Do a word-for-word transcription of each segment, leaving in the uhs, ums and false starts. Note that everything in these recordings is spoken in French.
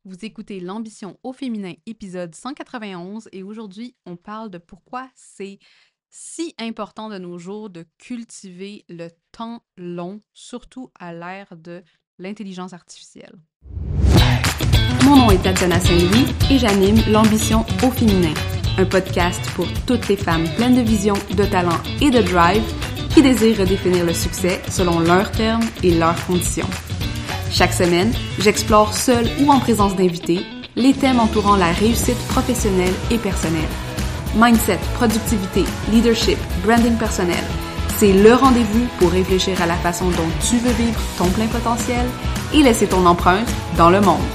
Vous écoutez L'ambition au féminin, épisode cent quatre-vingt-onze, et aujourd'hui, on parle de pourquoi c'est si important de nos jours de cultiver le temps long, surtout à l'ère de l'intelligence artificielle. Mon nom est Tatiana Saint-Louis et j'anime L'ambition au féminin, un podcast pour toutes les femmes pleines de vision, de talent et de drive qui désirent redéfinir le succès selon leurs termes et leurs conditions. Chaque semaine, j'explore seule ou en présence d'invités les thèmes entourant la réussite professionnelle et personnelle. Mindset, productivité, leadership, branding personnel, c'est le rendez-vous pour réfléchir à la façon dont tu veux vivre ton plein potentiel et laisser ton empreinte dans le monde.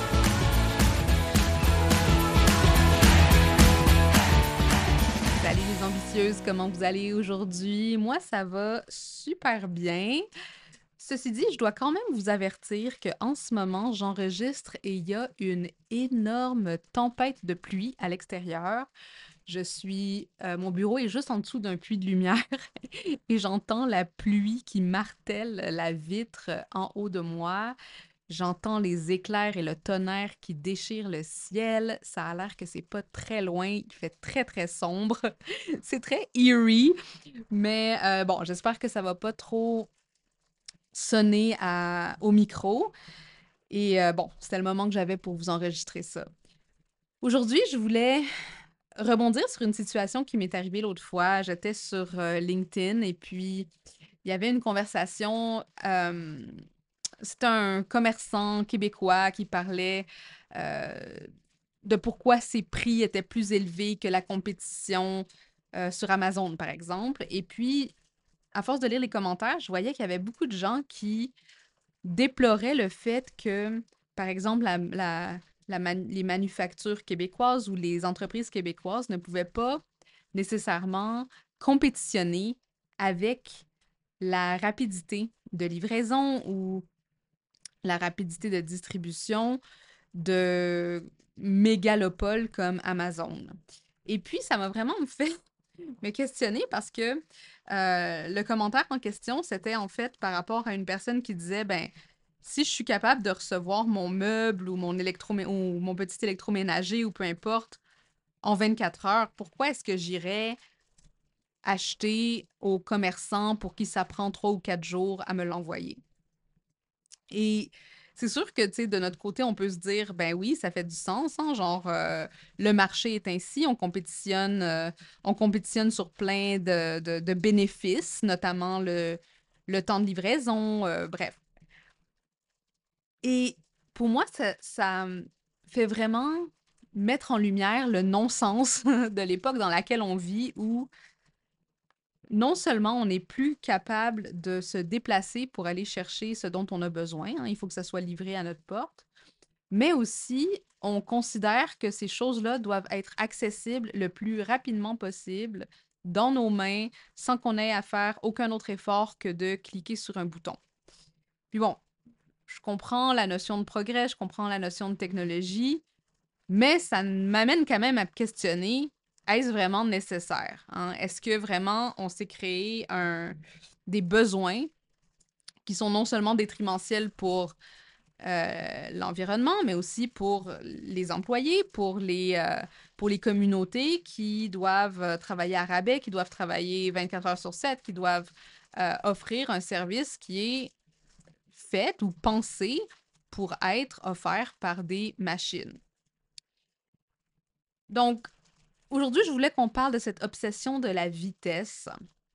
Salut les ambitieuses, comment vous allez aujourd'hui? Moi, ça va super bien. Ceci dit, je dois quand même vous avertir qu'en ce moment, j'enregistre et il y a une énorme tempête de pluie à l'extérieur. Je suis, euh, mon bureau est juste en dessous d'un puits de lumière et j'entends la pluie qui martèle la vitre en haut de moi. J'entends les éclairs et le tonnerre qui déchirent le ciel. Ça a l'air que c'est pas très loin. Il fait très, très sombre. C'est très eerie. Mais euh, bon, j'espère que ça va pas trop sonner à, au micro. Et euh, bon, c'était le moment que j'avais pour vous enregistrer ça. Aujourd'hui, je voulais rebondir sur une situation qui m'est arrivée l'autre fois. J'étais sur euh, LinkedIn et puis il y avait une conversation. Euh, c'était un commerçant québécois qui parlait euh, de pourquoi ses prix étaient plus élevés que la compétition euh, sur Amazon, par exemple. Et puis, à force de lire les commentaires, je voyais qu'il y avait beaucoup de gens qui déplorait le fait que, par exemple, la, la- la man- les manufactures québécoises ou les entreprises québécoises ne pouvaient pas nécessairement compétitionner avec la rapidité de livraison ou la rapidité de distribution de mégalopoles comme Amazon. Et puis, ça m'a vraiment fait me questionner parce que euh, le commentaire en question, c'était en fait par rapport à une personne qui disait, ben, si je suis capable de recevoir mon meuble ou mon électromé ou mon petit électroménager ou peu importe en vingt-quatre heures, pourquoi est-ce que j'irais acheter au commerçant pour qui ça prend trois ou quatre jours à me l'envoyer? Et c'est sûr que, tu sais, de notre côté, on peut se dire, ben oui, ça fait du sens, hein, genre, euh, le marché est ainsi, on compétitionne, euh, on compétitionne sur plein de, de- de bénéfices, notamment le, le temps de livraison, euh, bref. Et pour moi, ça, ça me fait vraiment mettre en lumière le non-sens de l'époque dans laquelle on vit, où non seulement on n'est plus capable de se déplacer pour aller chercher ce dont on a besoin, hein, il faut que ça soit livré à notre porte, mais aussi on considère que ces choses-là doivent être accessibles le plus rapidement possible dans nos mains sans qu'on ait à faire aucun autre effort que de cliquer sur un bouton. Puis bon, je comprends la notion de progrès, je comprends la notion de technologie, mais ça m'amène quand même à me questionner, est-ce vraiment nécessaire, hein? Est-ce que vraiment on s'est créé un, des besoins qui sont non seulement détrimentiels pour euh, l'environnement, mais aussi pour les employés, pour les, euh, pour les communautés qui doivent euh, travailler à rabais, qui doivent travailler vingt-quatre heures sur sept, qui doivent euh, offrir un service qui est fait ou pensé pour être offert par des machines. Donc, aujourd'hui, je voulais qu'on parle de cette obsession de la vitesse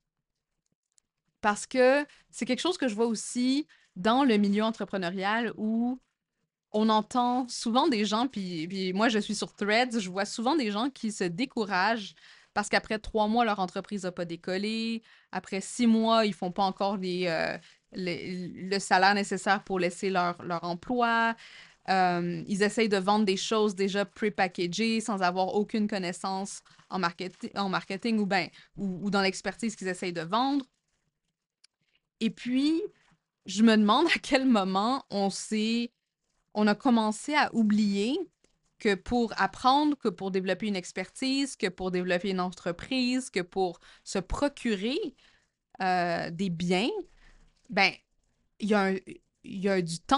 parce que c'est quelque chose que je vois aussi dans le milieu entrepreneurial où on entend souvent des gens, puis, puis moi je suis sur Threads, je vois souvent des gens qui se découragent parce qu'après trois mois, leur entreprise n'a pas décollé. Après six mois, ils font pas encore les, euh, les- le salaire nécessaire pour laisser leur, leur emploi. Euh, ils essayent de vendre des choses déjà pré-packagées sans avoir aucune connaissance en, market en marketing ou, ben, ou, ou dans l'expertise qu'ils essayent de vendre. Et puis, je me demande à quel moment on s'est on a commencé à oublier que pour apprendre, que pour développer une expertise, que pour développer une entreprise, que pour se procurer euh, des biens, ben, il y a un- il y a du temps.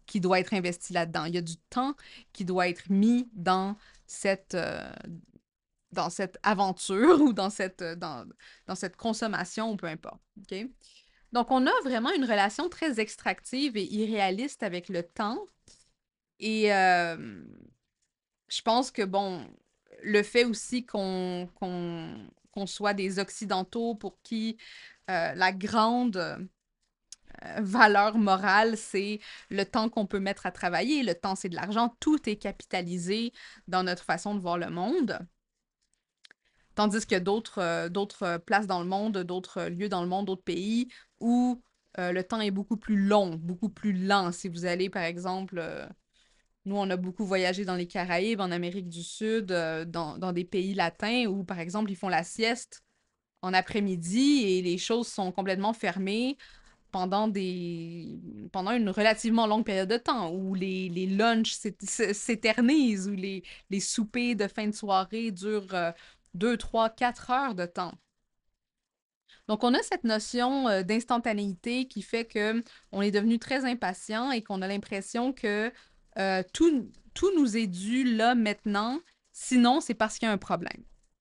qui doit être investi là-dedans. Il y a du temps qui doit être mis dans cette, euh, dans cette aventure ou dans cette, euh, dans, dans cette consommation ou peu importe. OK? Donc, on a vraiment une relation très extractive et irréaliste avec le temps. Et euh, je pense que, bon, le fait aussi qu'on qu'on qu'on soit des Occidentaux pour qui euh, la grande euh, valeur morale, c'est le temps qu'on peut mettre à travailler. Le temps, c'est de l'argent. Tout est capitalisé dans notre façon de voir le monde. Tandis qu'il y a d'autres euh, d'autres places dans le monde, d'autres lieux dans le monde, d'autres pays où euh, le temps est beaucoup plus long, beaucoup plus lent. Si vous allez, par exemple, euh, nous, on a beaucoup voyagé dans les Caraïbes, en Amérique du Sud, euh, dans, dans des pays latins où, par exemple, ils font la sieste en après-midi et les choses sont complètement fermées pendant des pendant une relativement longue période de temps, où les, les lunchs s'éternisent, où les, les soupers de fin de soirée durent euh, deux, trois, quatre heures de temps. Donc, on a cette notion euh, d'instantanéité qui fait que on est devenu très impatient et qu'on a l'impression que euh, tout, tout nous est dû là maintenant, sinon c'est parce qu'il y a un problème.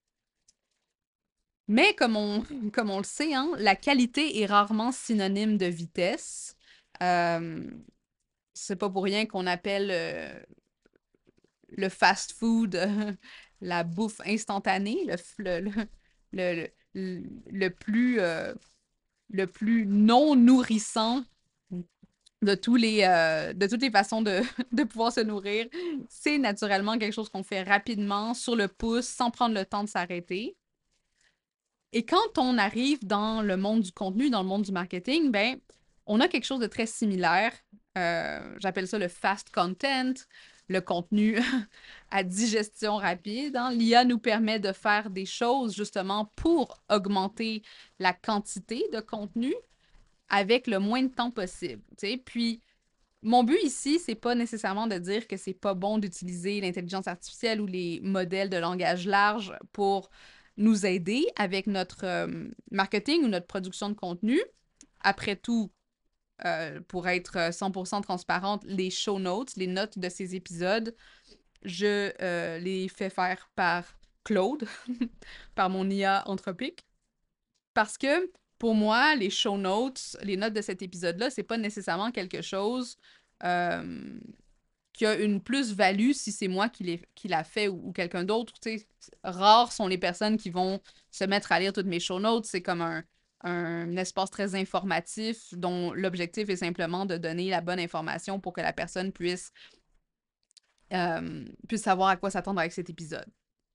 Mais comme on, comme on le sait, hein, la qualité est rarement synonyme de vitesse. Euh, c'est pas pour rien qu'on appelle euh, le fast-food euh, la bouffe instantanée, le, le, le, le, le plus, euh, le plus non nourrissant de, tous les, euh, de toutes les façons de, de pouvoir se nourrir. C'est naturellement quelque chose qu'on fait rapidement, sur le pouce, sans prendre le temps de s'arrêter. Et quand on arrive dans le monde du contenu, dans le monde du marketing, ben, on a quelque chose de très similaire. Euh, j'appelle ça le fast content, le contenu à digestion rapide. Hein. L'I A nous permet de faire des choses justement pour augmenter la quantité de contenu avec le moins de temps possible. T'sais. Puis, mon but ici, c'est pas nécessairement de dire que c'est pas bon d'utiliser l'intelligence artificielle ou les modèles de langage large pour nous aider avec notre euh, marketing ou notre production de contenu. Après tout, euh, pour être cent pour cent transparente, les show notes, les notes de ces épisodes, je euh, les fais faire par Claude, par mon I A anthropique. Parce que pour moi, les show notes, les notes de cet épisode-là, c'est pas nécessairement quelque chose euh, qui a une plus-value si c'est moi qui l'ai qui l'a fait ou, ou quelqu'un d'autre. Tu sais, rares sont les personnes qui vont se mettre à lire toutes mes show notes. C'est comme un, un espace très informatif dont l'objectif est simplement de donner la bonne information pour que la personne puisse, euh, puisse savoir à quoi s'attendre avec cet épisode.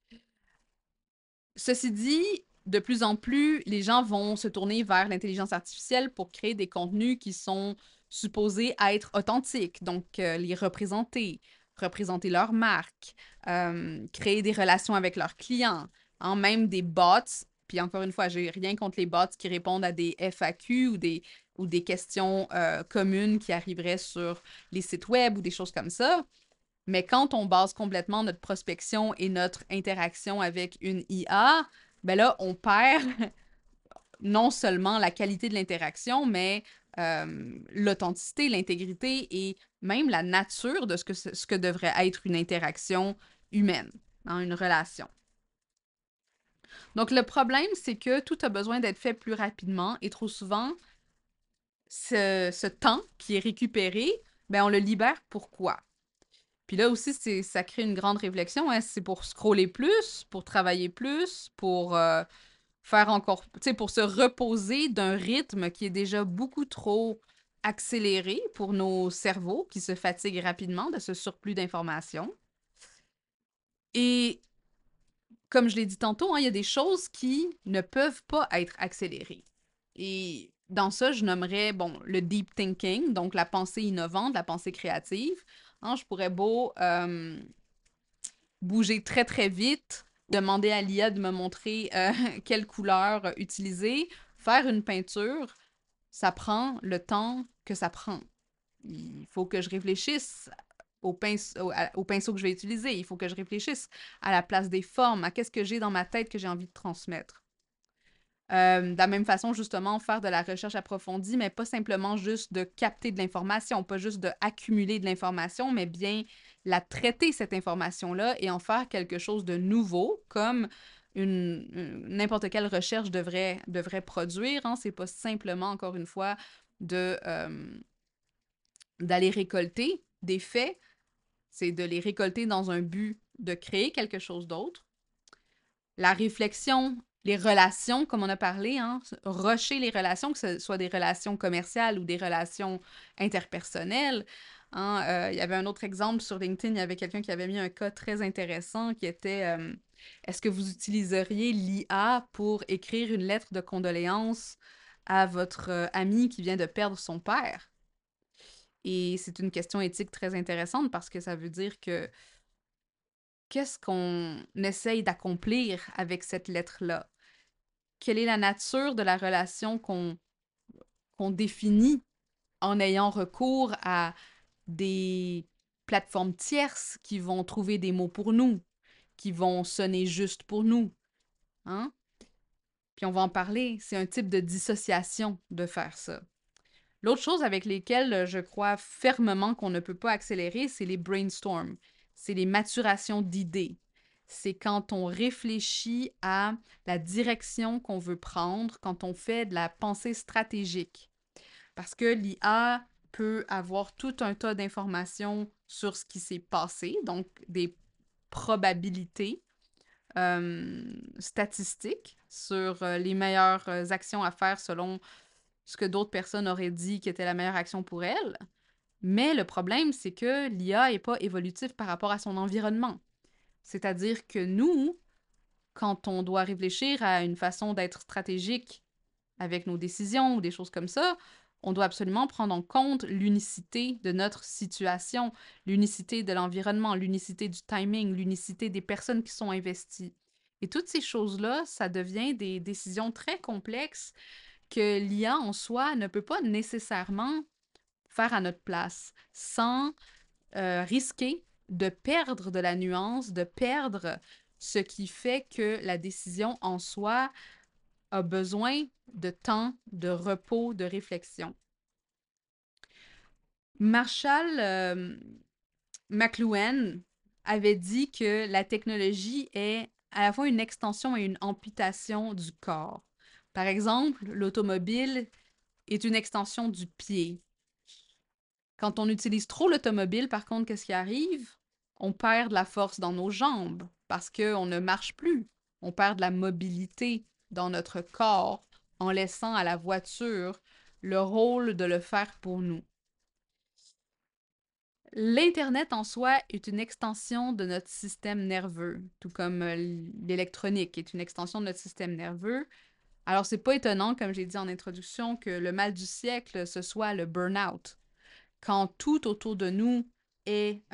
Ceci dit, de plus en plus, les gens vont se tourner vers l'intelligence artificielle pour créer des contenus qui sont supposés être authentiques, donc euh, les représenter, représenter leur marque, euh, créer des relations avec leurs clients, hein, même des bots. Puis encore une fois, j'ai rien contre les bots qui répondent à des F A Q ou des, ou des questions euh, communes qui arriveraient sur les sites web ou des choses comme ça. Mais quand on base complètement notre prospection et notre interaction avec une I A, ben là, on perd non seulement la qualité de l'interaction, mais euh, l'authenticité, l'intégrité et même la nature de ce que, ce que devrait être une interaction humaine, dans une relation. Donc, le problème, c'est que tout a besoin d'être fait plus rapidement et trop souvent, ce, ce temps qui est récupéré, ben on le libère pour quoi? Puis là aussi, c'est, ça crée une grande réflexion. Hein? C'est pour scroller plus, pour travailler plus, pour euh, faire encore, tu sais, pour se reposer d'un rythme qui est déjà beaucoup trop accéléré pour nos cerveaux qui se fatiguent rapidement de ce surplus d'informations. Et comme je l'ai dit tantôt, hein, il y a des choses qui ne peuvent pas être accélérées. Et dans ça, je nommerais, bon, le deep thinking, donc la pensée innovante, la pensée créative. Hein, je pourrais beau euh, bouger très très vite, demander à l'I A de me montrer euh, quelle couleur utiliser, faire une peinture, ça prend le temps que ça prend. Il faut que je réfléchisse au pinceau, au, au pinceau que je vais utiliser, il faut que je réfléchisse à la place des formes, à qu'est-ce que j'ai dans ma tête que j'ai envie de transmettre. Euh, de la même façon, justement, faire de la recherche approfondie, mais pas simplement juste de capter de l'information, pas juste d'accumuler de l'information, mais bien la traiter, cette information-là, et en faire quelque chose de nouveau, comme une, une- n'importe quelle recherche devrait, devrait produire. Hein. C'est pas simplement, encore une fois, de, euh, d'aller récolter des faits, c'est de les récolter dans un but de créer quelque chose d'autre. La réflexion, les relations, comme on a parlé, hein, rusher les relations, que ce soit des relations commerciales ou des relations interpersonnelles. Hein, euh, il y avait un autre exemple sur LinkedIn, il y avait quelqu'un qui avait mis un cas très intéressant qui était euh, est-ce que vous utiliseriez l'I A pour écrire une lettre de condoléances à votre euh, ami qui vient de perdre son père? Et c'est une question éthique très intéressante parce que ça veut dire que qu'est-ce qu'on essaye d'accomplir avec cette lettre-là? Quelle est la nature de la relation qu'on qu'on définit en ayant recours à des plateformes tierces qui vont trouver des mots pour nous, qui vont sonner juste pour nous, hein? Puis on va en parler, c'est un type de dissociation de faire ça. L'autre chose avec lesquelles je crois fermement qu'on ne peut pas accélérer, c'est les brainstorms, c'est les maturations d'idées. C'est quand on réfléchit à la direction qu'on veut prendre, quand on fait de la pensée stratégique. Parce que l'I A peut avoir tout un tas d'informations sur ce qui s'est passé, donc des probabilités euh, statistiques sur euh, les meilleures euh, actions à faire selon ce que d'autres personnes auraient dit qui était la meilleure action pour elle. Mais le problème, c'est que l'I A n'est pas évolutive par rapport à son environnement. C'est-à-dire que nous, quand on doit réfléchir à une façon d'être stratégique avec nos décisions ou des choses comme ça, on doit absolument prendre en compte l'unicité de notre situation, l'unicité de l'environnement, l'unicité du timing, l'unicité des personnes qui sont investies. Et toutes ces choses-là, ça devient des décisions très complexes que l'I A en soi ne peut pas nécessairement faire à notre place sans euh, risquer de perdre de la nuance, de perdre ce qui fait que la décision en soi a besoin de temps, de repos, de réflexion. Marshall euh, McLuhan avait dit que la technologie est à la fois une extension et une amputation du corps. Par exemple, l'automobile est une extension du pied. Quand on utilise trop l'automobile, par contre, qu'est-ce qui arrive? On perd de la force dans nos jambes parce qu'on ne marche plus. On perd de la mobilité dans notre corps en laissant à la voiture le rôle de le faire pour nous. L'Internet en soi est une extension de notre système nerveux, tout comme l'électronique est une extension de notre système nerveux. Alors, c'est pas étonnant, comme j'ai dit en introduction, que le mal du siècle, ce soit le burn-out. Quand tout autour de nous est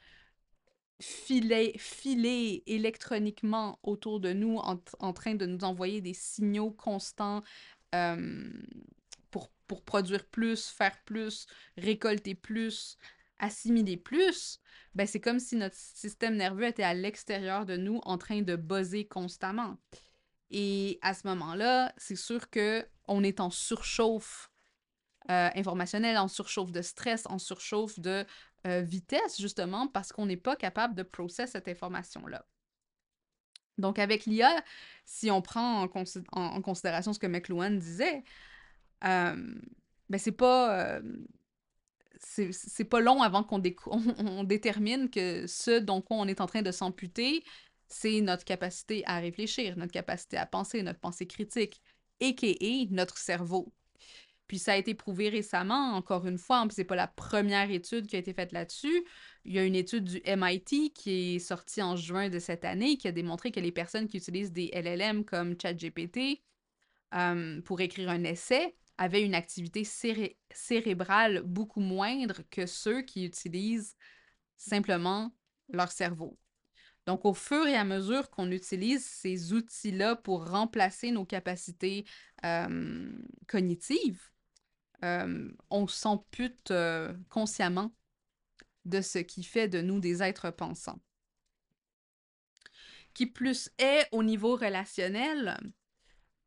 filé, filé électroniquement autour de nous, en, en, train de nous envoyer des signaux constants euh, pour, pour produire plus, faire plus, récolter plus, assimiler plus, ben c'est comme si notre système nerveux était à l'extérieur de nous en train de buzzer constamment. Et à ce moment-là, c'est sûr que on est en surchauffe euh, informationnelle, en surchauffe de stress, en surchauffe de euh, vitesse, justement, parce qu'on n'est pas capable de processer cette information-là. Donc, avec l'I A, si on prend en, consi en, en considération ce que McLuhan disait, euh, ben c'est pas... Euh, c'est pas long avant qu'on on, on détermine que ce dont on est en train de s'amputer, c'est notre capacité à réfléchir, notre capacité à penser, notre pensée critique, a k a notre cerveau. Puis ça a été prouvé récemment, encore une fois, puis c'est pas la première étude qui a été faite là-dessus. Il y a une étude du M I T qui est sortie en juin de cette année qui a démontré que les personnes qui utilisent des L L M comme ChatGPT euh, pour écrire un essai avaient une activité céré cérébrale beaucoup moindre que ceux qui utilisent simplement leur cerveau. Donc, au fur et à mesure qu'on utilise ces outils-là pour remplacer nos capacités euh, cognitives, euh, on s'ampute euh, consciemment de ce qui fait de nous des êtres pensants. Qui plus est, au niveau relationnel,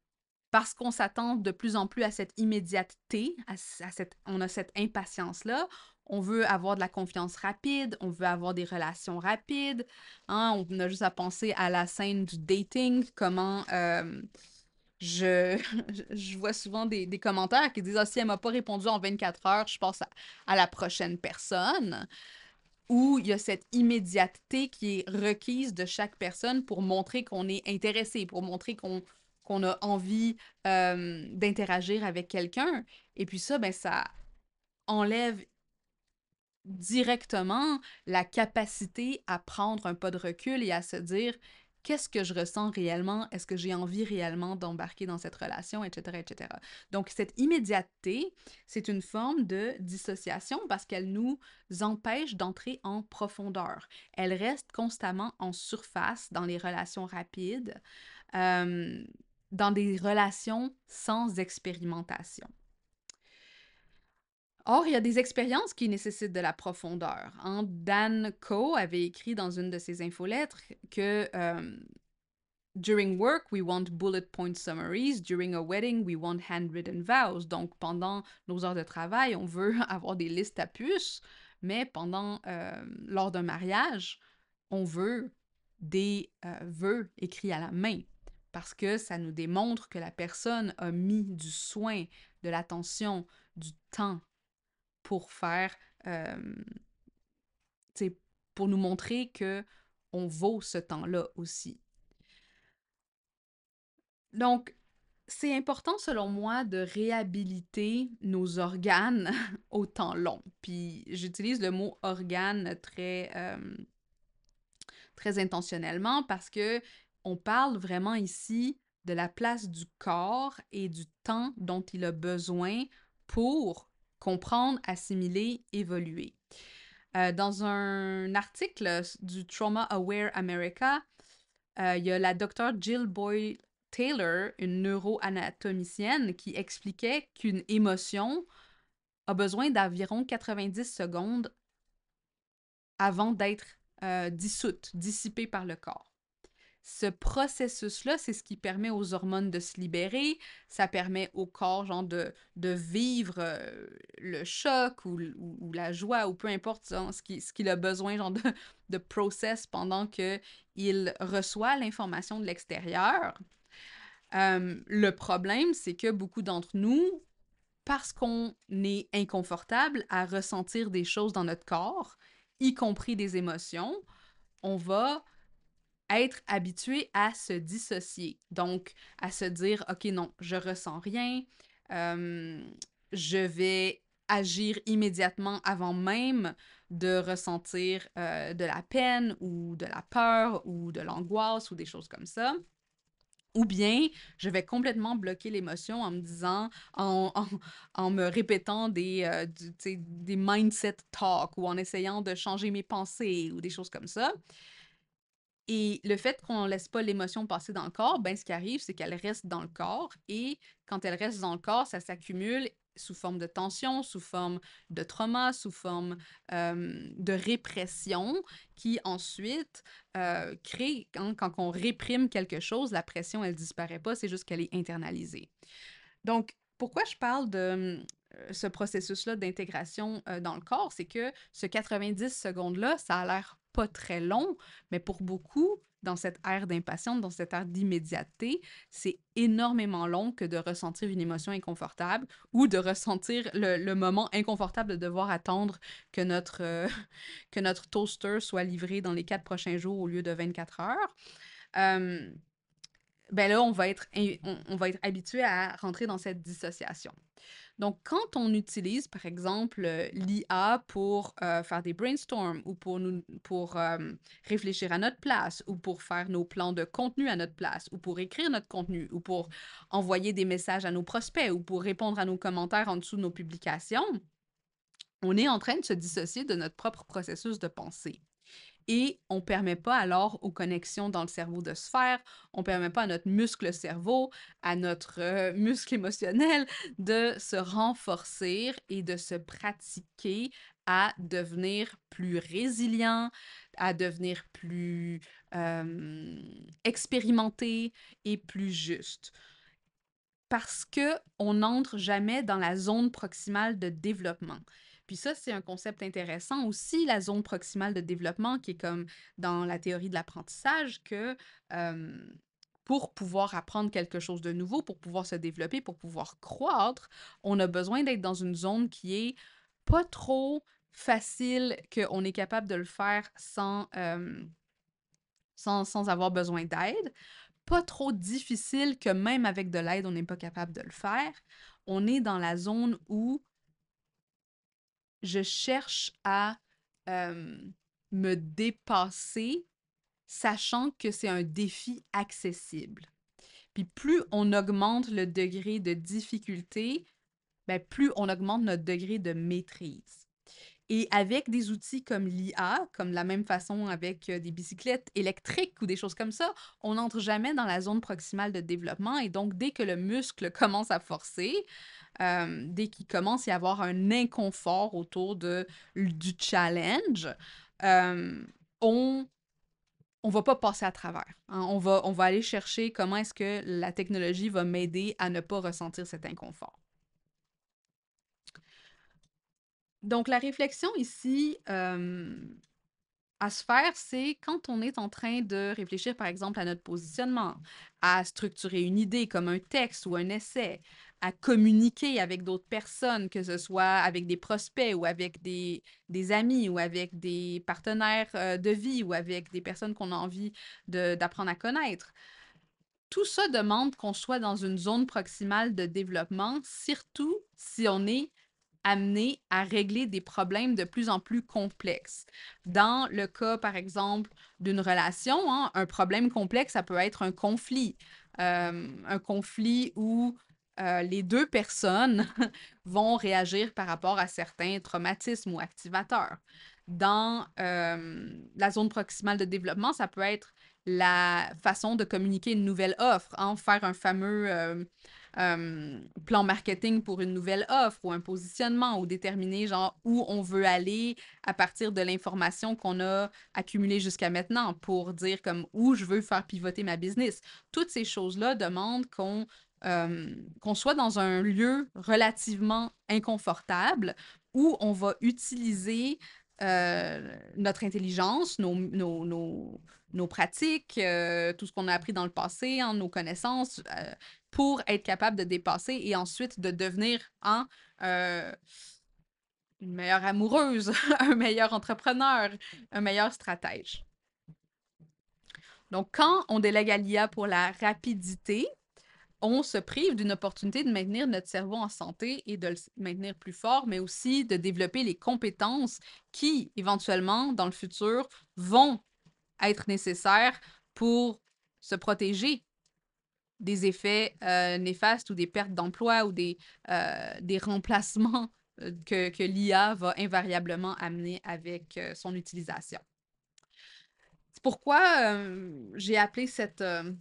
parce qu'on s'attend de plus en plus à cette immédiateté, à, à cette, on a cette impatience-là. On veut avoir de la confiance rapide, on veut avoir des relations rapides. Hein, on a juste à penser à la scène du dating, comment euh, je, je vois souvent des, des commentaires qui disent ah, si elle m'a pas répondu en vingt-quatre heures, je passe à, à la prochaine personne. Où il y a cette immédiateté qui est requise de chaque personne pour montrer qu'on est intéressé, pour montrer qu'on qu'on a envie euh, d'interagir avec quelqu'un. Et puis ça, ben ça enlève directement la capacité à prendre un pas de recul et à se dire qu'est-ce que je ressens réellement, est-ce que j'ai envie réellement d'embarquer dans cette relation, et cetera, et cetera. Donc cette immédiateté, c'est une forme de dissociation parce qu'elle nous empêche d'entrer en profondeur. Elle reste constamment en surface dans les relations rapides, euh, dans des relations sans expérimentation. Or, il y a des expériences qui nécessitent de la profondeur. Hein? Dan Coe avait écrit dans une de ses infolettres que euh, During work, we want bullet point summaries. During a wedding, we want handwritten vows. Donc, pendant nos heures de travail, on veut avoir des listes à puces, mais pendant, euh, lors d'un mariage, on veut des euh, vœux écrits à la main parce que ça nous démontre que la personne a mis du soin, de l'attention, du temps pour faire, euh, pour nous montrer que on vaut ce temps-là aussi. Donc, c'est important selon moi de réhabiliter nos organes au temps long. Puis j'utilise le mot organe très, euh, très intentionnellement parce que on parle vraiment ici de la place du corps et du temps dont il a besoin pour comprendre, assimiler, évoluer. Euh, dans un article du Trauma Aware America, euh, il y a la docteure Jill Boyle Taylor, une neuroanatomicienne, qui expliquait qu'une émotion a besoin d'environ quatre-vingt-dix secondes avant d'être euh, dissoute, dissipée par le corps. Ce processus-là, c'est ce qui permet aux hormones de se libérer, ça permet au corps genre de, de vivre euh, le choc ou, ou, ou, la joie ou peu importe genre, ce qu'il ce qu'il a besoin genre de, de process pendant qu'il reçoit l'information de l'extérieur. Euh, le problème, c'est que beaucoup d'entre nous, parce qu'on est inconfortable à ressentir des choses dans notre corps, y compris des émotions, on va être habitué à se dissocier. Donc, à se dire, OK, non, je ressens rien, euh, je vais agir immédiatement avant même de ressentir euh, de la peine ou de la peur ou de l'angoisse ou des choses comme ça. Ou bien, je vais complètement bloquer l'émotion en me disant, en, en, en me répétant des, euh, du, des mindset talk ou en essayant de changer mes pensées ou des choses comme ça. Et le fait qu'on ne laisse pas l'émotion passer dans le corps, ben, ce qui arrive, c'est qu'elle reste dans le corps et quand elle reste dans le corps, ça s'accumule sous forme de tension, sous forme de trauma, sous forme euh, de répression qui ensuite euh, crée, hein, quand on réprime quelque chose, la pression, elle disparaît pas, c'est juste qu'elle est internalisée. Donc, pourquoi je parle de euh, ce processus-là d'intégration euh, dans le corps, c'est que ce quatre-vingt-dix secondes-là, ça a l'air pas très long, mais pour beaucoup, dans cette ère d'impatience, dans cette ère d'immédiateté, c'est énormément long que de ressentir une émotion inconfortable ou de ressentir le, le moment inconfortable de devoir attendre que notre, euh, que notre toaster soit livré dans les quatre prochains jours au lieu de vingt-quatre heures. Euh, ben là, on va être, on, on va être habitué à rentrer dans cette dissociation. Donc, quand on utilise, par exemple, l'I A pour euh, faire des brainstorms ou pour, nous, pour euh, réfléchir à notre place ou pour faire nos plans de contenu à notre place ou pour écrire notre contenu ou pour envoyer des messages à nos prospects ou pour répondre à nos commentaires en dessous de nos publications, on est en train de se dissocier de notre propre processus de pensée. Et on ne permet pas alors aux connexions dans le cerveau de se faire, on ne permet pas à notre muscle cerveau, à notre euh, muscle émotionnel de se renforcer et de se pratiquer à devenir plus résilient, à devenir plus euh, expérimenté et plus juste. parce qu'on n'entre jamais dans la zone proximale de développement. Puis ça, c'est un concept intéressant aussi, la zone proximale de développement, qui est comme dans la théorie de l'apprentissage, que euh, pour pouvoir apprendre quelque chose de nouveau, pour pouvoir se développer, pour pouvoir croître, on a besoin d'être dans une zone qui est pas trop facile, qu'on est capable de le faire sans, euh, sans, sans avoir besoin d'aide, pas trop difficile que même avec de l'aide, on n'est pas capable de le faire. On est dans la zone où je cherche à euh, me dépasser, sachant que c'est un défi accessible. Puis plus on augmente le degré de difficulté, ben plus on augmente notre degré de maîtrise. Et avec des outils comme l'I A, comme de la même façon avec euh, des bicyclettes électriques ou des choses comme ça, on n'entre jamais dans la zone proximale de développement. Et donc, dès que le muscle commence à forcer, euh, dès qu'il commence à y avoir un inconfort autour de, du challenge, euh, on on va pas passer à travers. Hein. On va, on va aller chercher comment est-ce que la technologie va m'aider à ne pas ressentir cet inconfort. Donc, la réflexion ici euh, à se faire, c'est quand on est en train de réfléchir, par exemple, à notre positionnement, à structurer une idée comme un texte ou un essai, à communiquer avec d'autres personnes, que ce soit avec des prospects ou avec des, des amis ou avec des partenaires euh, de vie ou avec des personnes qu'on a envie de, d'apprendre à connaître. Tout ça demande qu'on soit dans une zone proximale de développement, surtout si on est amené à régler des problèmes de plus en plus complexes. Dans le cas, par exemple, d'une relation, hein, un problème complexe, ça peut être un conflit. Euh, un conflit où euh, les deux personnes vont réagir par rapport à certains traumatismes ou activateurs. Dans euh, la zone proximale de développement, ça peut être la façon de communiquer une nouvelle offre, hein, faire un fameux euh, euh, plan marketing pour une nouvelle offre ou un positionnement ou déterminer genre où on veut aller à partir de l'information qu'on a accumulée jusqu'à maintenant pour dire comme où je veux faire pivoter ma business. Toutes ces choses-là demandent qu'on euh, qu'on soit dans un lieu relativement inconfortable où on va utiliser euh, notre intelligence, nos, nos, nos, nos pratiques, euh, tout ce qu'on a appris dans le passé, hein, nos connaissances, euh, pour être capable de dépasser et ensuite de devenir hein, euh, une meilleure amoureuse, un meilleur entrepreneur, un meilleur stratège. Donc, quand on délègue à l'I A pour la rapidité, on se prive d'une opportunité de maintenir notre cerveau en santé et de le maintenir plus fort, mais aussi de développer les compétences qui, éventuellement, dans le futur, vont être nécessaires pour se protéger des effets euh, néfastes ou des pertes d'emploi ou des, euh, des remplacements euh, que, que l'I A va invariablement amener avec euh, son utilisation. C'est pourquoi euh, j'ai appelé cette, euh,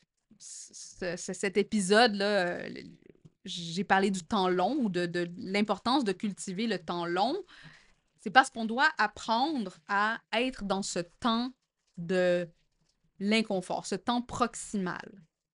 ce, ce, cet épisode-là, euh, j'ai parlé du temps long ou de, de l'importance de cultiver le temps long. C'est parce qu'on doit apprendre à être dans ce temps de l'inconfort, ce temps proximal.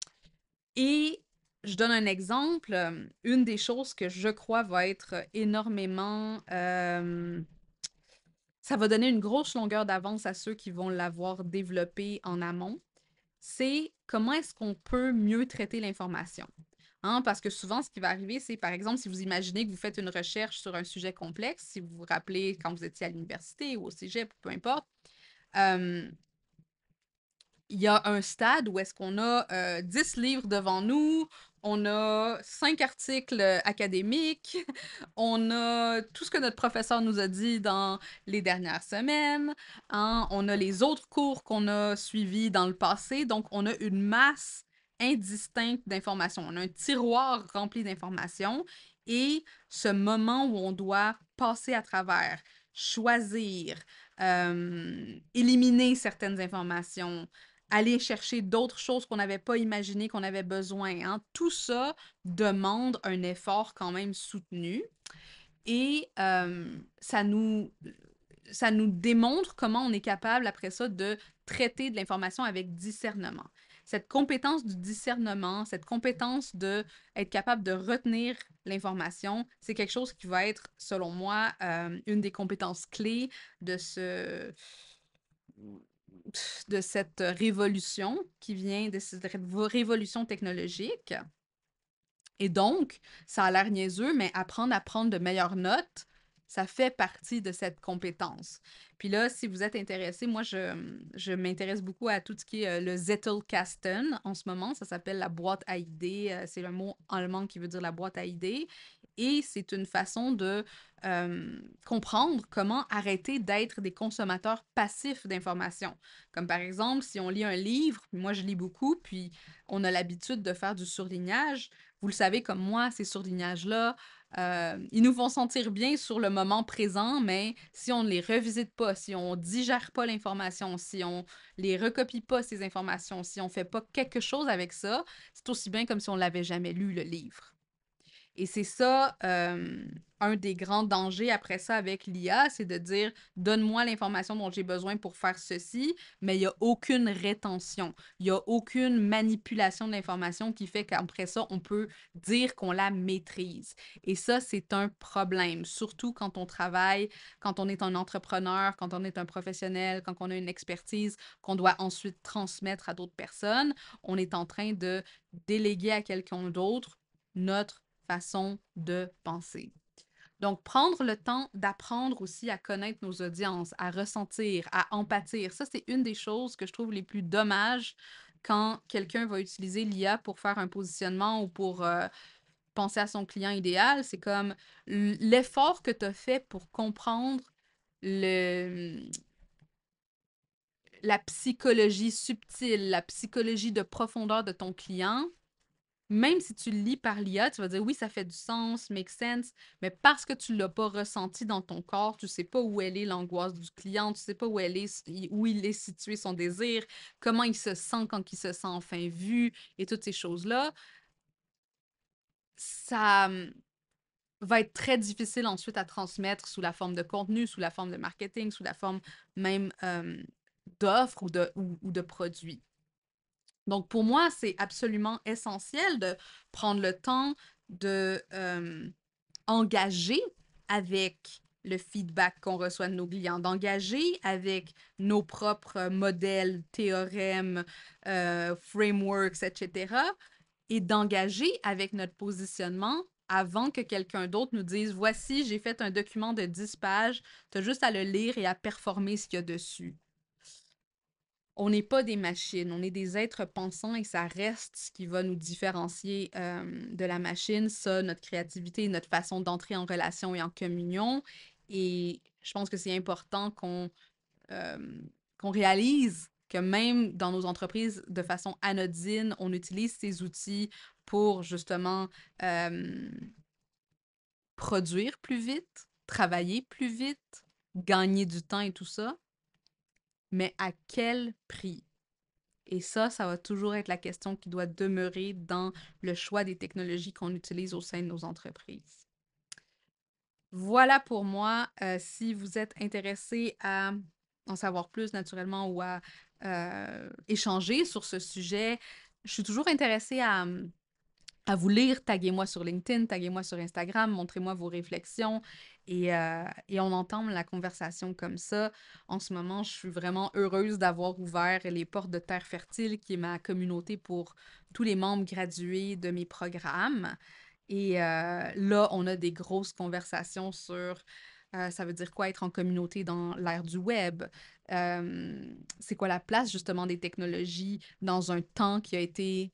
Et je donne un exemple. Une des choses que je crois va être énormément... Euh, ça va donner une grosse longueur d'avance à ceux qui vont l'avoir développé en amont. C'est comment est-ce qu'on peut mieux traiter l'information. Hein, parce que souvent, ce qui va arriver, c'est, par exemple, si vous imaginez que vous faites une recherche sur un sujet complexe, si vous vous rappelez quand vous étiez à l'université ou au cégep, peu importe, euh, il y a un stade où est-ce qu'on a euh, dix livres devant nous, on a cinq articles académiques, on a tout ce que notre professeur nous a dit dans les dernières semaines, hein, on a les autres cours qu'on a suivis dans le passé, donc on a une masse indistincte d'informations, on a un tiroir rempli d'informations et ce moment où on doit passer à travers, choisir, euh, éliminer certaines informations, aller chercher d'autres choses qu'on n'avait pas imaginé qu'on avait besoin. Hein. Tout ça demande un effort quand même soutenu et euh, ça nous... ça nous démontre comment on est capable, après ça, de traiter de l'information avec discernement. Cette compétence du discernement, cette compétence de être capable de retenir l'information, c'est quelque chose qui va être, selon moi, euh, une des compétences clés de ce de cette révolution qui vient de cette révolution technologique. Et donc, ça a l'air niaiseux, mais apprendre à prendre de meilleures notes, ça fait partie de cette compétence. Puis là, si vous êtes intéressé, moi, je, je m'intéresse beaucoup à tout ce qui est euh, le Zettelkasten en ce moment. Ça s'appelle la boîte à idées. Euh, c'est le mot allemand qui veut dire la boîte à idées. Et c'est une façon de euh, comprendre comment arrêter d'être des consommateurs passifs d'informations. Comme par exemple, si on lit un livre, moi je lis beaucoup, puis on a l'habitude de faire du surlignage. Vous le savez comme moi, ces surlignages-là, euh, ils nous font sentir bien sur le moment présent, mais si on ne les revisite pas, si on digère pas l'information, si on les recopie pas, ces informations, si on fait pas quelque chose avec ça, c'est aussi bien comme si on l'avait jamais lu, le livre. Et c'est ça, euh, un des grands dangers après ça avec l'I A, c'est de dire donne-moi l'information dont j'ai besoin pour faire ceci, mais il n'y a aucune rétention, il n'y a aucune manipulation de l'information qui fait qu'après ça, on peut dire qu'on la maîtrise. Et ça, c'est un problème, surtout quand on travaille, quand on est un entrepreneur, quand on est un professionnel, quand on a une expertise qu'on doit ensuite transmettre à d'autres personnes. On est en train de déléguer à quelqu'un d'autre notre façon de penser. Donc, prendre le temps d'apprendre aussi à connaître nos audiences, à ressentir, à empathir, ça, c'est une des choses que je trouve les plus dommages quand quelqu'un va utiliser l'I A pour faire un positionnement ou pour euh, penser à son client idéal. C'est comme l'effort que tu as fait pour comprendre le, la psychologie subtile, la psychologie de profondeur de ton client. Même si tu le lis par l'I A, tu vas dire oui, ça fait du sens, make sense, mais parce que tu ne l'as pas ressenti dans ton corps, tu ne sais pas où elle est l'angoisse du client, tu ne sais pas où elle est, où il est situé son désir, comment il se sent quand il se sent enfin vu et toutes ces choses-là, ça hum, va être très difficile ensuite à transmettre sous la forme de contenu, sous la forme de marketing, sous la forme même euh, d'offres ou de, ou, ou de produits. Donc, pour moi, c'est absolument essentiel de prendre le temps de euh, engager avec le feedback qu'on reçoit de nos clients, d'engager avec nos propres modèles, théorèmes, euh, frameworks, et cetera, et d'engager avec notre positionnement avant que quelqu'un d'autre nous dise « Voici, j'ai fait un document de dix pages, tu as juste à le lire et à performer ce qu'il y a dessus. » On n'est pas des machines, on est des êtres pensants et ça reste ce qui va nous différencier euh, de la machine, ça, notre créativité, notre façon d'entrer en relation et en communion. Et je pense que c'est important qu'on euh, qu'on réalise que même dans nos entreprises, de façon anodine, on utilise ces outils pour justement euh, produire plus vite, travailler plus vite, gagner du temps et tout ça, mais à quel prix? Et ça, ça va toujours être la question qui doit demeurer dans le choix des technologies qu'on utilise au sein de nos entreprises. Voilà pour moi. Euh, si vous êtes intéressé à en savoir plus naturellement ou à euh, échanger sur ce sujet, je suis toujours intéressée à, à vous lire. Taguez-moi sur LinkedIn, taguez-moi sur Instagram, montrez-moi vos réflexions et, euh, et on entame la conversation comme ça. En ce moment, je suis vraiment heureuse d'avoir ouvert les portes de Terre Fertile, qui est ma communauté pour tous les membres gradués de mes programmes. Et euh, là, on a des grosses conversations sur euh, ça veut dire quoi être en communauté dans l'ère du web? Euh, c'est quoi la place justement des technologies dans un temps qui a été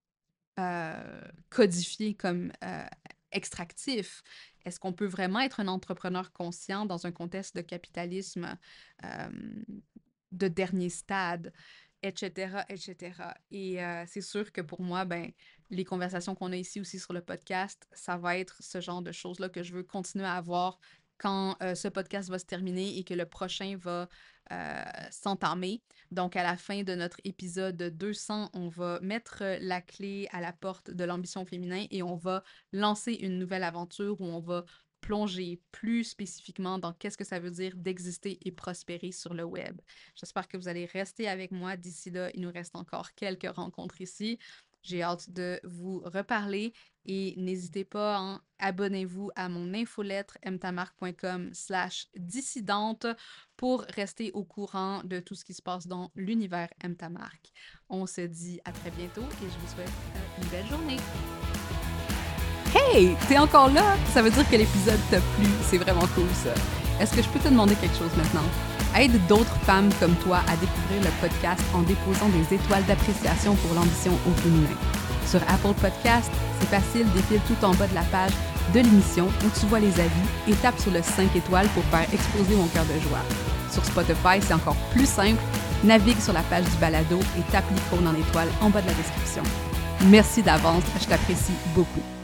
euh, codifié comme euh, extractif? Est-ce qu'on peut vraiment être un entrepreneur conscient dans un contexte de capitalisme euh, de dernier stade, et cetera, et cetera. Et euh, c'est sûr que pour moi, ben, les conversations qu'on a ici aussi sur le podcast, ça va être ce genre de choses-là que je veux continuer à avoir quand euh, ce podcast va se terminer et que le prochain va euh, s'entamer. Donc, à la fin de notre épisode deux cents, on va mettre la clé à la porte de l'ambition féminin et on va lancer une nouvelle aventure où on va plonger plus spécifiquement dans qu'est-ce que ça veut dire d'exister et prospérer sur le web. J'espère que vous allez rester avec moi. D'ici là, il nous reste encore quelques rencontres ici. J'ai hâte de vous reparler et n'hésitez pas, hein, abonnez-vous à mon infolettre mtamarque.com slash dissidente pour rester au courant de tout ce qui se passe dans l'univers Mtamarque. On se dit à très bientôt et je vous souhaite une belle journée. Hey! T'es encore là? Ça veut dire que l'épisode t'a plu. C'est vraiment cool, ça. Est-ce que je peux te demander quelque chose maintenant? Aide d'autres femmes comme toi à découvrir le podcast en déposant des étoiles d'appréciation pour l'ambition au féminin. Sur Apple Podcast, c'est facile, défile tout en bas de la page de l'émission où tu vois les avis et tape sur le cinq étoiles pour faire exploser mon cœur de joie. Sur Spotify, c'est encore plus simple. Navigue sur la page du balado et tape l'icône en étoile en bas de la description. Merci d'avance, je t'apprécie beaucoup.